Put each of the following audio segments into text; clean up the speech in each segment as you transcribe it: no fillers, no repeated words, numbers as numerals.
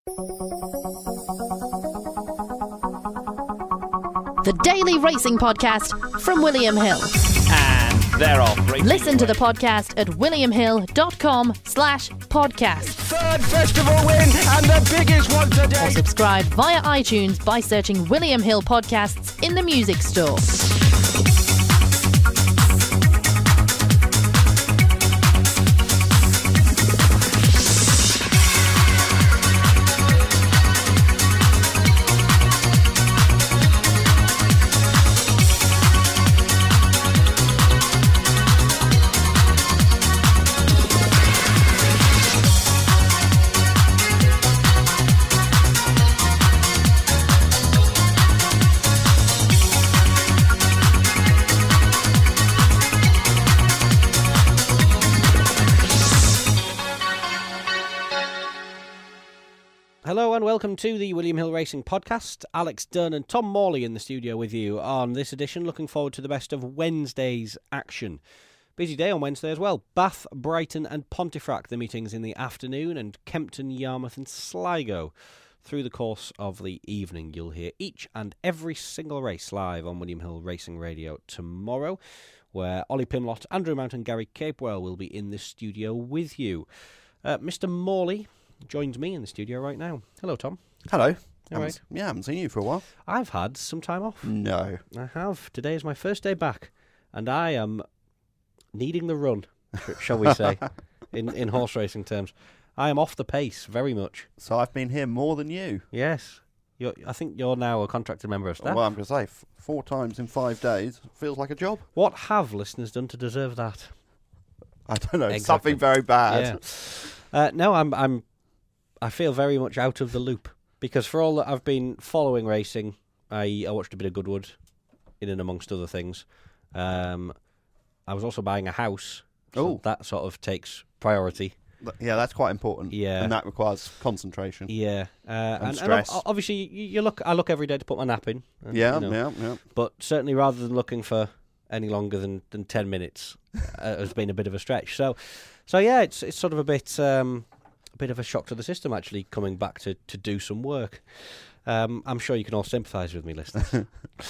The Daily Racing Podcast from William Hill. And they're off. Listen to the podcast at williamhill.com/podcast. Third festival win and the biggest one today. Or subscribe via iTunes by searching William Hill Podcasts in the music store. Hello and welcome to the William Hill Racing Podcast. Alex Dunn and Tom Morley in the studio with you on this edition. Looking forward to the best of Wednesday's action. Busy day on Wednesday as well. Bath, Brighton and Pontefract, the meetings in the afternoon, and Kempton, Yarmouth and Sligo through the course of the evening. You'll hear each and every single race live on William Hill Racing Radio tomorrow, where Ollie Pimlott, Andrew Mount and Gary Capewell will be in the studio with you. Mr. Morley joins me in the studio right now. Hello, Tom. Hello. All right. Yeah, I haven't seen you for a while. I've had some time off. No. I have. Today is my first day back, and I am needing the run, shall we say, in horse racing terms. I am off the pace, very much. So I've been here more than you. Yes. I think you're now a contracted member of staff. Well, I'm going to say, 4 times in 5 days feels like a job. What have listeners done to deserve that? I don't know. Exactly. Something very bad. Yeah. No, I feel very much out of the loop, because for all that I've been following racing, I watched a bit of Goodwood, in and amongst other things. I was also buying a house, so that sort of takes priority. Yeah, that's quite important. Yeah, and that requires concentration. Yeah, and stress. And obviously, I look every day to put my nap in. And, Yeah. But certainly, rather than looking for any longer than 10 minutes, has been a bit of a stretch. So yeah, it's sort of a bit of a shock to the system, actually, coming back to do some work. I'm sure you can all sympathise with me, listeners.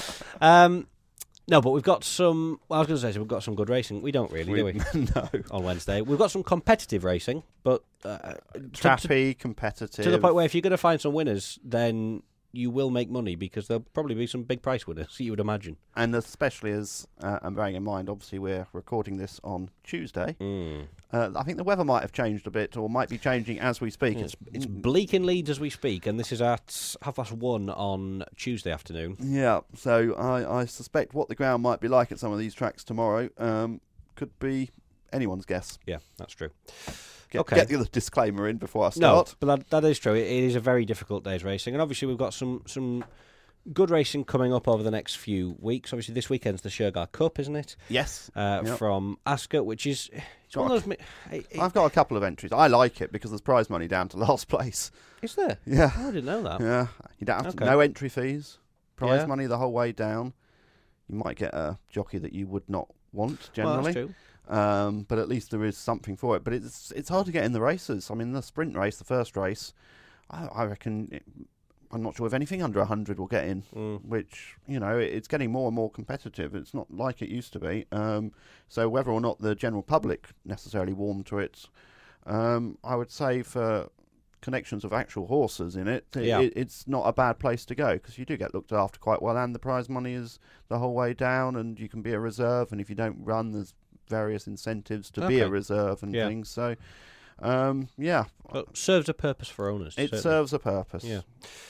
No, but we've got some... Well, I was going to say, we've got some good racing. We don't really, do we? No. On Wednesday. We've got some competitive racing, but... Trappy, competitive. To the point where if you're going to find some winners, then you will make money, because there'll probably be some big price winners, you would imagine. And especially as, I'm bearing in mind, obviously we're recording this on Tuesday. I think the weather might have changed a bit, or might be changing as we speak. Yeah, it's bleak in Leeds as we speak, and this is at 1:30 on Tuesday afternoon. Yeah, so I suspect what the ground might be like at some of these tracks tomorrow could be anyone's guess. Yeah, that's true. Get the other disclaimer in before I start. No, but that is true. It is a very difficult day's racing, and obviously we've got some good racing coming up over the next few weeks. Obviously, this weekend's the Shergar Cup, isn't it? Yes. From Ascot, which is... one of those... I've got a couple of entries. I like it because there's prize money down to last place. Is there? Yeah. Oh, I didn't know that. Yeah. You don't have to... No entry fees. Prize money the whole way down. You might get a jockey that you would not want, generally. Well, that's true. But at least there is something for it. But it's hard to get in the races. I mean, the sprint race, the first race, I reckon... I'm not sure if anything under 100 will get in, which, it's getting more and more competitive. It's not like it used to be. So whether or not the general public necessarily warm to it, I would say for connections of actual horses in it, it's not a bad place to go, because you do get looked after quite well, and the prize money is the whole way down, and you can be a reserve, and if you don't run, there's various incentives to be a reserve and things. So, well, it serves a purpose for owners. It serves a purpose. Yeah.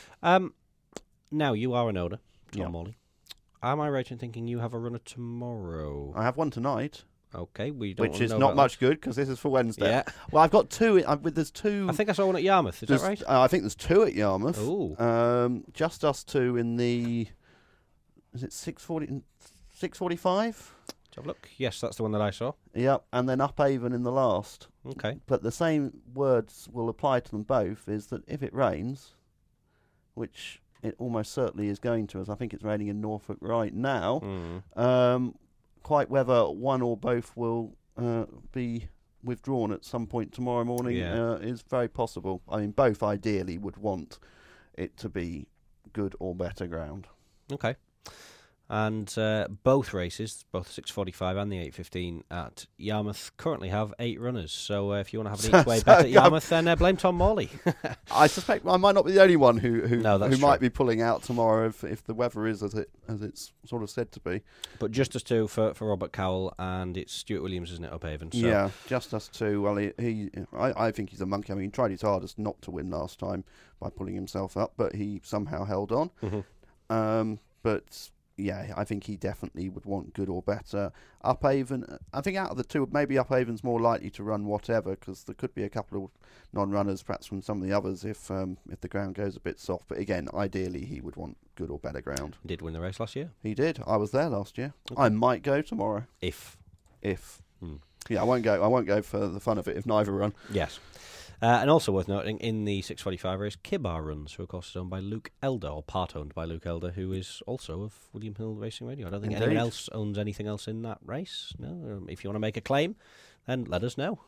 Now, you are an owner, Tom Morley. Am I right in thinking you have a runner tomorrow? I have one tonight. Okay, we don't. Which is not much good, because this is for Wednesday. Yeah. Well, I've got two. There's two. I think I saw one at Yarmouth. Is that right? I think there's two at Yarmouth. Ooh. Just us two in the. Is it 6:40? 6:45? Let's have a look. Yes, that's the one that I saw. Yep, and then Upavon in the last. Okay. But the same words will apply to them both. Is that if it rains, which it almost certainly is going to, as I think it's raining in Norfolk right now, quite whether one or both will be withdrawn at some point tomorrow morning is very possible. I mean, both ideally would want it to be good or better ground. Okay. And both races, both the 6:45 and the 8:15 at Yarmouth, currently have 8 runners. So if you want to have an each way bet at Yarmouth, then blame Tom Morley. I suspect I might not be the only one who might be pulling out tomorrow if the weather is as it's sort of said to be. But just us two for Robert Cowell, and it's Stuart Williams, isn't it, Uphaven? So. Yeah, just us two. Well, I think he's a monkey. I mean, he tried his hardest not to win last time by pulling himself up, but he somehow held on. Mm-hmm. But yeah, I think he definitely would want good or better. Uphaven, I think out of the two, maybe Uphaven's more likely to run whatever, because there could be a couple of non-runners, perhaps from some of the others, if the ground goes a bit soft. But again, ideally, he would want good or better ground. He did win the race last year. He did. I was there last year. Okay. I might go tomorrow. If. Yeah, I won't go for the fun of it if neither run. Yes. And also worth noting, in the 6:45 race, Kibar runs, who of course is owned by Luke Elder, or part owned by Luke Elder, who is also of William Hill Racing Radio. I don't think anyone else owns anything else in that race. No, if you want to make a claim, then let us know.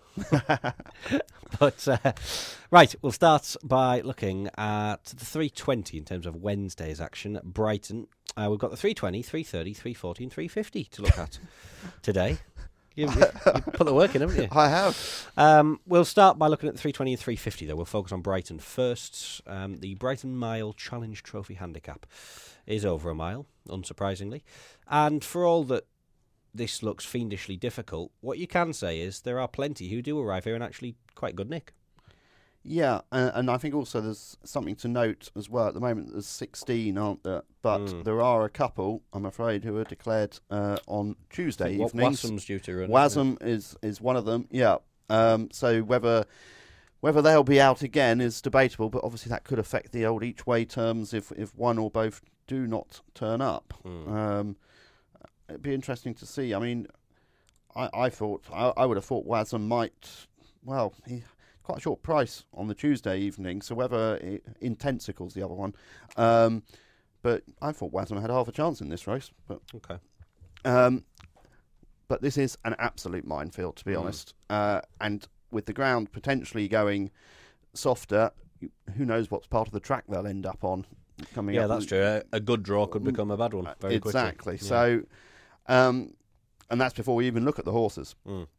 But right, we'll start by looking at the 3:20 in terms of Wednesday's action at Brighton. We've got the 3:20, 3:30, 3:40 and 3:50 to look at today. You put the work in, haven't you? I have. We'll start by looking at the 3:20 and 3:50, though. We'll focus on Brighton first. The Brighton Mile Challenge Trophy handicap is over a mile, unsurprisingly. And for all that this looks fiendishly difficult, what you can say is there are plenty who do arrive here in actually quite good nick. Yeah, and I think also there's something to note as well. At the moment, there's 16, aren't there? But there are a couple, I'm afraid, who are declared on Tuesday evenings. Wassom's due to run. Wassom is one of them, yeah. So whether they'll be out again is debatable, but obviously that could affect the old each-way terms if one or both do not turn up. It'd be interesting to see. I mean, I would have thought Wassom might, well, quite a short price on the Tuesday evening, so whether Intensical's the other one. But I thought Wassom had half a chance in this race. But okay. But this is an absolute minefield, to be honest. And with the ground potentially going softer, who knows what's part of the track they'll end up on. Yeah, that's true. A good draw could become a bad one very quickly. Exactly. Yeah. So, and that's before we even look at the horses.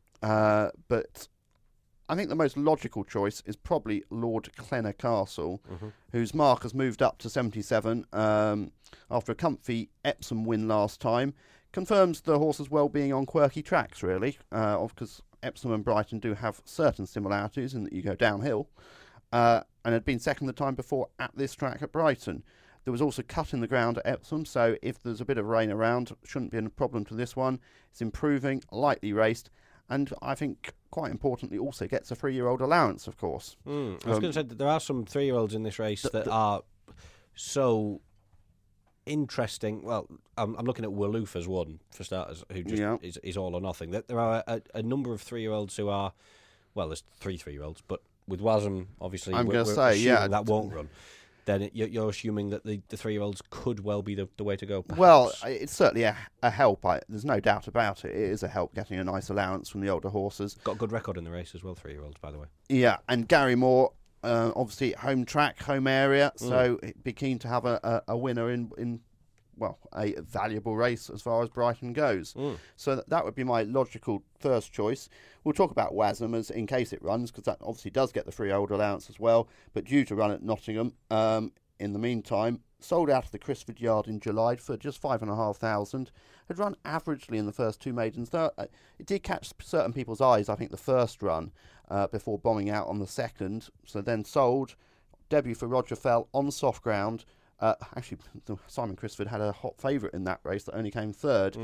But I think the most logical choice is probably Lord Clenna Castle, whose mark has moved up to 77 after a comfy Epsom win last time. Confirms the horse's well-being on quirky tracks, really, because Epsom and Brighton do have certain similarities in that you go downhill, and had been second the time before at this track at Brighton. There was also cut in the ground at Epsom, so if there's a bit of rain around, shouldn't be a problem to this one. It's improving, lightly raced, and I think, quite importantly, also gets a 3-year-old allowance, of course. I was going to say that there are some 3-year-olds in this race that are so interesting. Well, I'm looking at Walloof as one, for starters, who just is all or nothing. There are a number of 3-year-olds who are, well, there's 3 3-year-olds, but with Wassom, obviously, I'm going to say, that won't run. Then you're assuming that the 3-year-olds could well be the way to go, perhaps. Well, it's certainly a help. There's no doubt about it. It is a help getting a nice allowance from the older horses. Got a good record in the race as well, 3-year-olds, by the way. Yeah, and Gary Moore, obviously home track, home area, so be keen to have a winner in a valuable race as far as Brighton goes. So that would be my logical first choice. We'll talk about Wassom as in case it runs, because that obviously does get the 3-year-old allowance as well, but due to run at Nottingham in the meantime. Sold out of the Crisford Yard in July for just 5,500. Had run averagely in the first 2 maidens. Though it did catch certain people's eyes, I think, the first run before bombing out on the second. So then sold. Debut for Roger Fell on soft ground. Actually, Simon Crisford had a hot favourite in that race that only came third.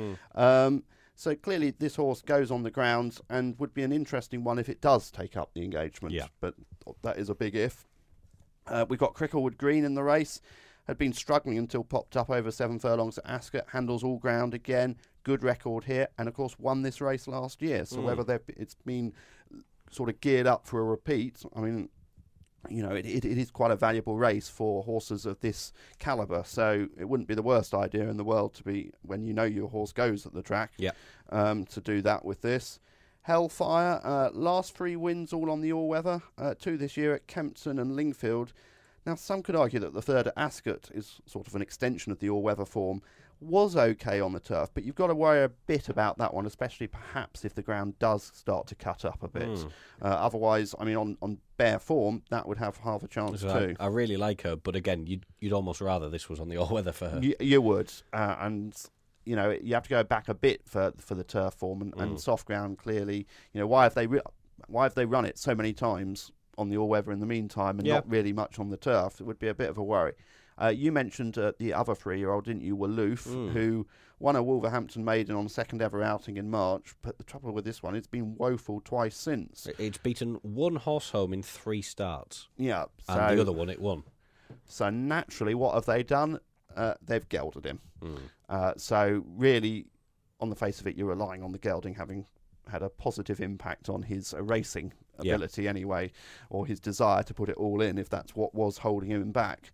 So clearly this horse goes on the ground and would be an interesting one if it does take up the engagement. Yeah. But that is a big if. We've got Cricklewood Green in the race. Had been struggling until popped up over 7 furlongs at Ascot. Handles all ground again. Good record here. And, of course, won this race last year. So whether it's been sort of geared up for a repeat, I mean, you know, it is quite a valuable race for horses of this calibre. So it wouldn't be the worst idea in the world to be, when you know your horse goes at the track, to do that with this. Hellfire, last 3 wins all on the all-weather, 2 this year at Kempton and Lingfield. Now, some could argue that the third at Ascot is sort of an extension of the all-weather form. Was okay on the turf, but you've got to worry a bit about that one, especially perhaps if the ground does start to cut up a bit. Otherwise, I mean, on bare form, that would have half a chance too. I really like her, but again, you'd almost rather this was on the all-weather for her. You would, and you know, you have to go back a bit for the turf form and soft ground. Clearly, you know, why have they run it so many times on the all-weather in the meantime and not really much on the turf? It would be a bit of a worry. You mentioned the other 3-year-old, didn't you, Waloof, who won a Wolverhampton maiden on second ever outing in March. But the trouble with this one, it's been woeful twice since. It's beaten 1 horse home in 3 starts. Yeah. And the other one, it won. So naturally, what have they done? They've gelded him. So really, on the face of it, you're relying on the gelding having had a positive impact on his racing ability anyway, or his desire to put it all in, if that's what was holding him back.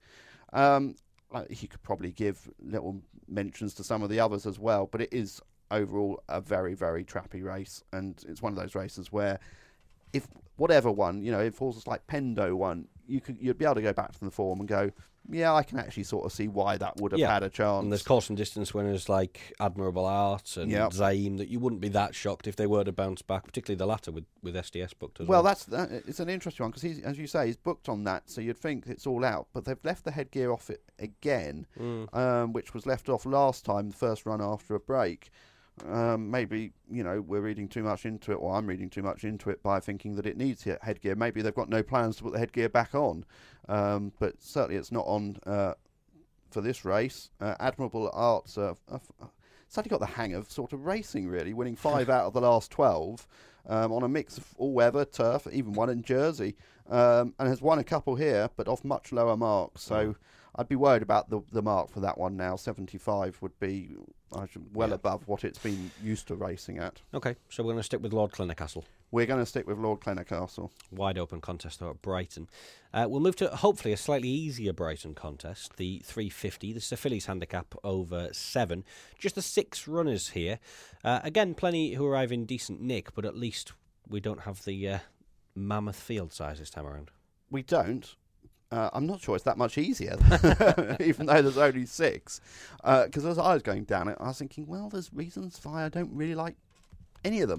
He could probably give little mentions to some of the others as well, but it is overall a very, very trappy race, and it's one of those races where if whatever won, you know, if horses like Pendo won, you'd be able to go back to the form and go, yeah, I can actually sort of see why that would have had a chance. And there's course and distance winners like Admirable Art and Zaim that you wouldn't be that shocked if they were to bounce back, particularly the latter with SDS booked as well. Well, it's an interesting one because, as you say, he's booked on that, so you'd think it's all out. But they've left the headgear off it again, which was left off last time, the first run after a break. Maybe, you know, we're reading too much into it, or I'm reading too much into it by thinking that it needs headgear. Maybe they've got no plans to put the headgear back on, but certainly it's not on for this race. Admirable Arts suddenly got the hang of sort of racing, really, winning 5 out of the last 12 on a mix of all-weather, turf, even one in Jersey, and has won a couple here, but off much lower marks. So I'd be worried about the mark for that one now. 75 would be well above what it's been used to racing at. Okay, so we're going to stick with Lord Clenacastle. We're going to stick with Lord Clenacastle. Wide open contest though at Brighton. We'll move to hopefully a slightly easier Brighton contest, the 350. This is a fillies handicap over 7. Just the 6 runners here. Again, plenty who arrive in decent nick, but at least we don't have the mammoth field size this time around. We don't. I'm not sure it's that much easier, even though there's only 6. Because as I was going down it, I was thinking, well, there's reasons why I don't really like any of them.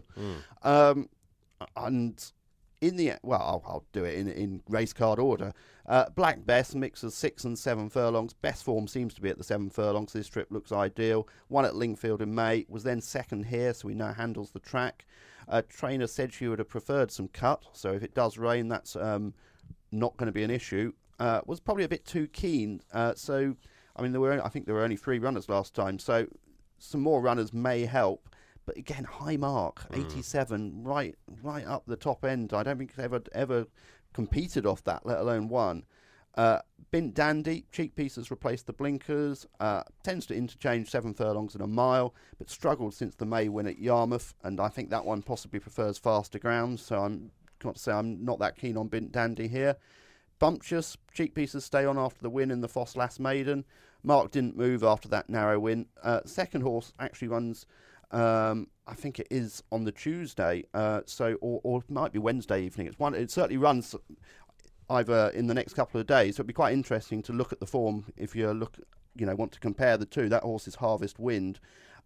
And in the I'll do it in race card order. Black Bess mixes 6 and 7 furlongs. Best form seems to be at the 7 furlongs. This trip looks ideal. Won at Lingfield in May. Was then second here, so we know handles the track. Trainer said she would have preferred some cut, so if it does rain, that's not going to be an issue. Was probably a bit too keen. So, I mean, I think there were only 3 runners last time, so some more runners may help. But again, high mark, 87, right up the top end. I don't think it's ever competed off that, let alone won. Bint Dandy, cheek pieces replaced the blinkers. Tends to interchange 7 furlongs in a mile, but struggled since the May win at Yarmouth, and I think that one possibly prefers faster ground. So I'm got to say I'm not that keen on Bint Dandy here. Bumptious, cheek pieces stay on after the win in the Foss Lass Maiden. Mark didn't move after that narrow win. Second horse actually runs, I think it is on the Tuesday, or it might be Wednesday evening. It certainly runs either in the next couple of days. So it'd be quite interesting to look at the form if you want to compare the two. That horse is Harvest Wind.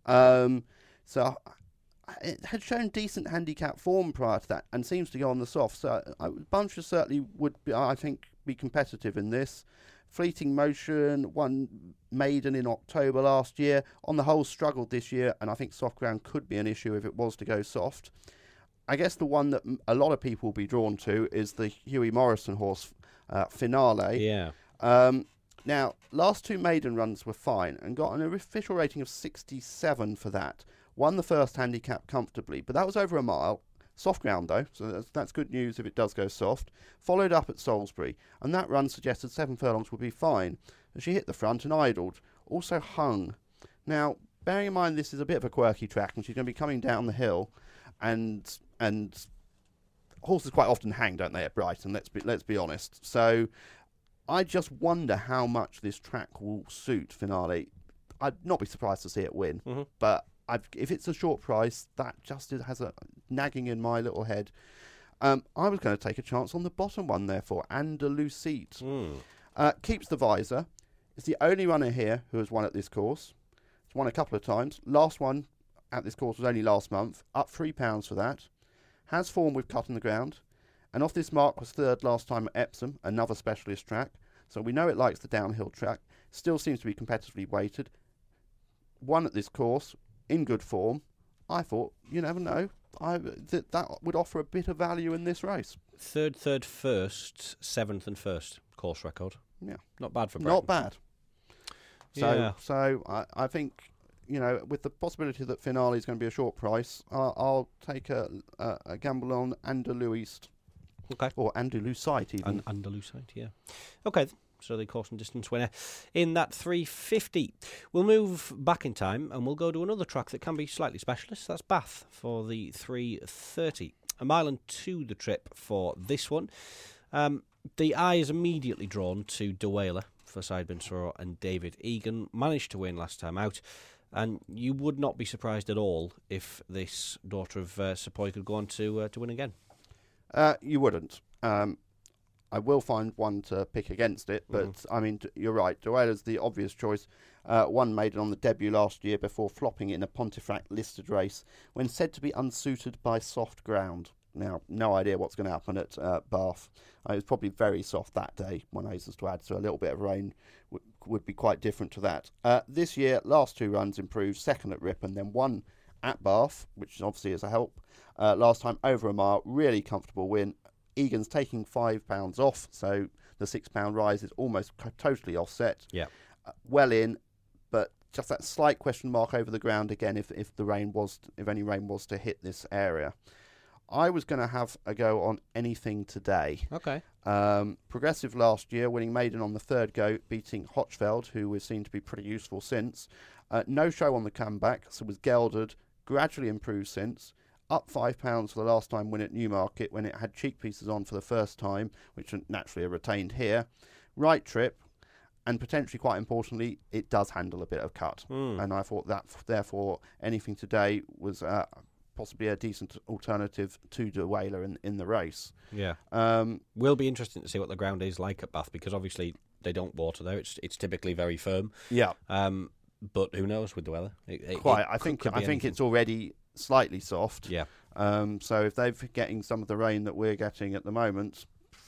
So it had shown decent handicap form prior to that and seems to go on the soft. So Bumptious certainly would, I think, be competitive in this. Fleeting Motion won maiden in October last year. On the whole, struggled this year, and I think soft ground could be an issue if it was to go soft. I guess the one that a lot of people will be drawn to is the Hughie Morrison horse, Finale. Yeah. Now, last 2 maiden runs were fine and got an official rating of 67 for that. Won the first handicap comfortably, but that was over a mile. Soft ground, though, so that's good news if it does go soft. Followed up at Salisbury, and that run suggested 7 furlongs would be fine. She hit the front and idled. Also hung. Now, bearing in mind this is a bit of a quirky track, and she's going to be coming down the hill, and horses quite often hang, don't they, at Brighton? Let's be honest. So I just wonder how much this track will suit Finale. I'd not be surprised to see it win, but if it's a short price, that just has a nagging in my little head. I was going to take a chance on the bottom one, therefore, Andalucite. Keeps the visor. It's the only runner here who has won at this course. It's won a couple of times. Last one at this course was only last month. Up £3 for that. Has form with cut in the ground. And off this mark was third last time at Epsom, another specialist track. So we know it likes the downhill track. Still seems to be competitively weighted. Won at this course, in good form. I thought, you never know, that would offer a bit of value in this race. Third, first, seventh and first course record. Yeah. Not bad for Britain. Not bad. Yeah. So I think, with the possibility that finale is going to be a short price, I'll take a gamble on Andalucite. Okay. Or Andalucite even. Andalucite, yeah. Okay, so the course and distance winner in that 350. We'll move back in time and we'll go to another track that can be slightly specialist. That's Bath for the 330. A mile and two the trip for this one. The eye is immediately drawn to De Whaler for Saïd Bensuroh and David Egan. Managed to win last time out. And you would not be surprised at all if this daughter of Sepoy could go on to win again. You wouldn't. I will find one to pick against it, but I mean, you're right. De Whaler's the obvious choice. One made it on the debut last year before flopping in a Pontefract listed race when said to be unsuited by soft ground. Now, no idea what's going to happen at Bath. It was probably very soft that day, one hastens to add, so a little bit of rain would be quite different to that. This year, last two runs improved, second at Ripon, then one at Bath, which obviously is a help. Last time over a mile, really comfortable win. Egan's taking £5 off, so the £6 rise is almost totally offset. Yeah, well in, but just that slight question mark over the ground again. If any rain was to hit this area, I was going to have a go on Anything Today. Okay. Progressive last year, winning maiden on the third go, beating Hochfeld, who we've seen to be pretty useful since. No show on the comeback, so was gelded, gradually improved since. Up £5 for the last time win at Newmarket when it had cheek pieces on for the first time, which naturally are retained here. Right trip, and potentially quite importantly, it does handle a bit of cut. And I thought that, therefore, Anything Today was possibly a decent alternative to De Whaler in the race. Yeah. Will be interesting to see what the ground is like at Bath, because obviously they don't water there. It's typically very firm. Yeah. But who knows with the weather? I think it's already slightly soft. Yeah. So if they're getting some of the rain that we're getting at the moment,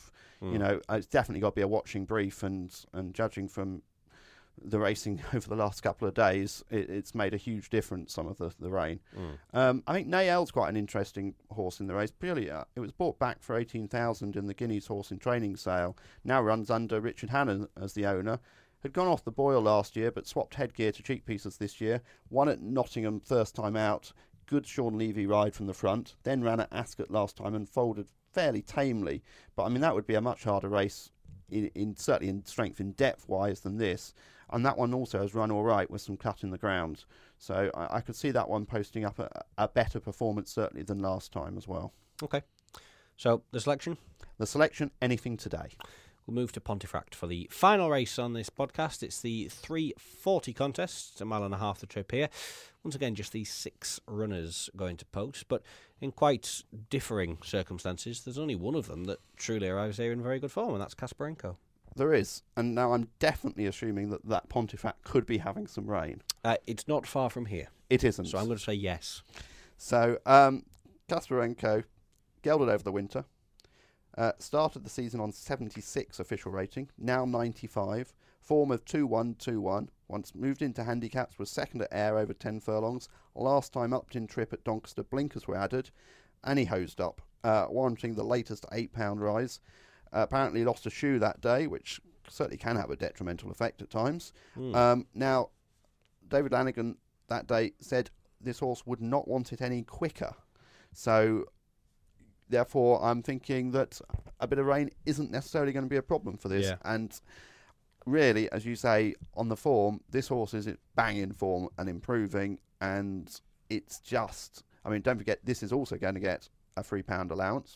it's definitely got to be a watching brief. And judging from the racing over the last couple of days, it's made a huge difference, some of the rain. I think Nael's quite an interesting horse in the race. Purely, it was bought back for $18,000 in the Guineas Horse in Training sale. Now runs under Richard Hannon as the owner. Had gone off the boil last year, but swapped headgear to cheek pieces this year. Won at Nottingham first time out. Good Sean Levy ride from the front. Then ran at Ascot last time and folded fairly tamely. But I mean, that would be a much harder race, certainly in strength and depth wise, than this. And that one also has run all right with some cut in the ground. So I could see that one posting up a better performance certainly than last time as well. Okay. So the selection? The selection, Anything Today. We'll move to Pontefract for the final race on this podcast. It's the 340 contest. It's a mile and a half the trip here. Once again, just these 6 runners going to post, but in quite differing circumstances. There's only one of them that truly arrives here in very good form, and that's Kasparenko. There is, and now I'm definitely assuming that Pontefract could be having some rain. It's not far from here. It isn't. So I'm going to say yes. So Kasparenko, gelded over the winter. Started the season on 76 official rating, now 95. Form of 2-1-2-1. Once moved into handicaps, was second at Ayr over 10 furlongs. Last time upped in trip at Doncaster, blinkers were added, and he hosed up, warranting the latest £8 rise. Apparently lost a shoe that day, which certainly can have a detrimental effect at times. Now, David Lanigan that day said this horse would not want it any quicker. So therefore, I'm thinking that a bit of rain isn't necessarily going to be a problem for this. Yeah. And really, as you say, on the form, this horse is banging form and improving. And it's just, I mean, don't forget, this is also going to get a £3 allowance.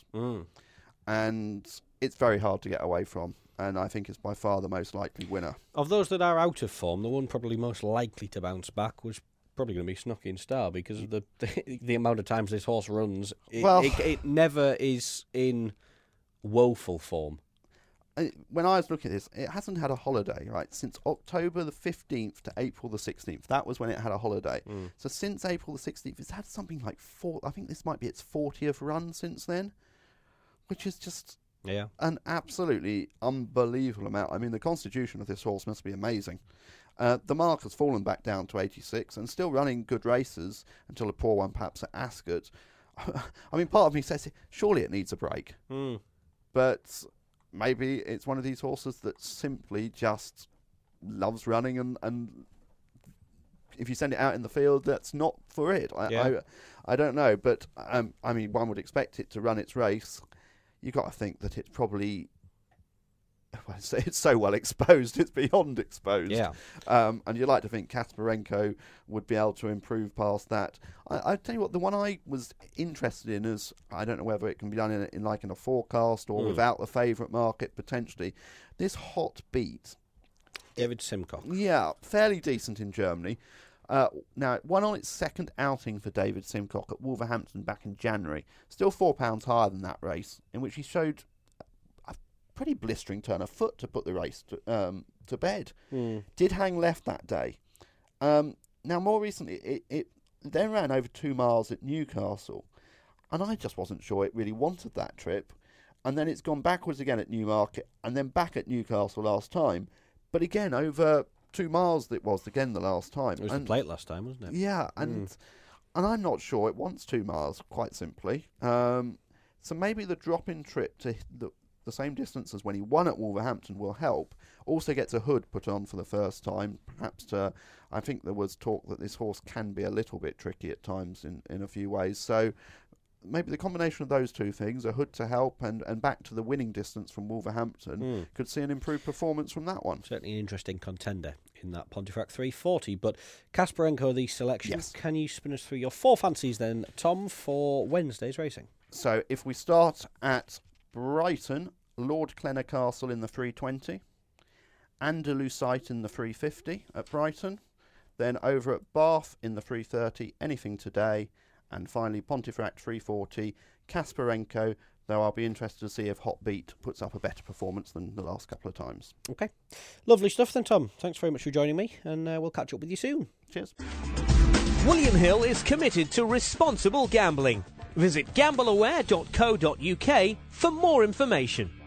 And it's very hard to get away from. And I think it's by far the most likely winner. Of those that are out of form, the one probably most likely to bounce back was probably going to be Snooky and Star because of the amount of times this horse runs. It never is in woeful form. When I was looking at this, it hasn't had a holiday, right, since October the 15th to April the 16th. That was when it had a holiday. So since April the 16th, it's had something like I think this might be its 40th run since then, which is just an absolutely unbelievable amount. I mean, the constitution of this horse must be amazing. The mark has fallen back down to 86 and still running good races until a poor one perhaps at Ascot. I mean, part of me says, surely it needs a break. But maybe it's one of these horses that simply just loves running, and if you send it out in the field, that's not for it. I don't know, but I mean, one would expect it to run its race. You've got to think that it's probably... it's so well exposed, it's beyond exposed. Yeah. And you'd like to think Kasparenko would be able to improve past that. I tell you what, the one I was interested in is, I don't know whether it can be done in a forecast or without the favourite market, potentially. This Hot Beat. David Simcock. Yeah, fairly decent in Germany. Now, it won on its second outing for David Simcock at Wolverhampton back in January. Still £4 higher than that race, in which he showed pretty blistering turn of foot to put the race to bed. Did hang left that day. Now, more recently, it then ran over 2 miles at Newcastle, and I just wasn't sure it really wanted that trip. And then it's gone backwards again at Newmarket, and then back at Newcastle last time. But again, over 2 miles it was again the last time. It was the plate last time, wasn't it? Yeah, and I'm not sure it wants 2 miles, quite simply. So maybe the drop-in trip to the same distance as when he won at Wolverhampton will help. Also gets a hood put on for the first time. Perhaps I think there was talk that this horse can be a little bit tricky at times in a few ways. So maybe the combination of those two things, a hood to help and back to the winning distance from Wolverhampton, could see an improved performance from that one. Certainly an interesting contender in that Pontefract 340. But Kasparenko, the selection. Yes. Can you spin us through your 4 fancies then, Tom, for Wednesday's racing? So if we start at Brighton, Lord Clenacastle in the 320, Andalusite in the 350 at Brighton, then over at Bath in the 330, Anything Today, and finally Pontefract 340, Kasparenko, though I'll be interested to see if Hot Beat puts up a better performance than the last couple of times. Okay. Lovely stuff then, Tom. Thanks very much for joining me, and we'll catch up with you soon. Cheers. William Hill is committed to responsible gambling. Visit gambleaware.co.uk for more information.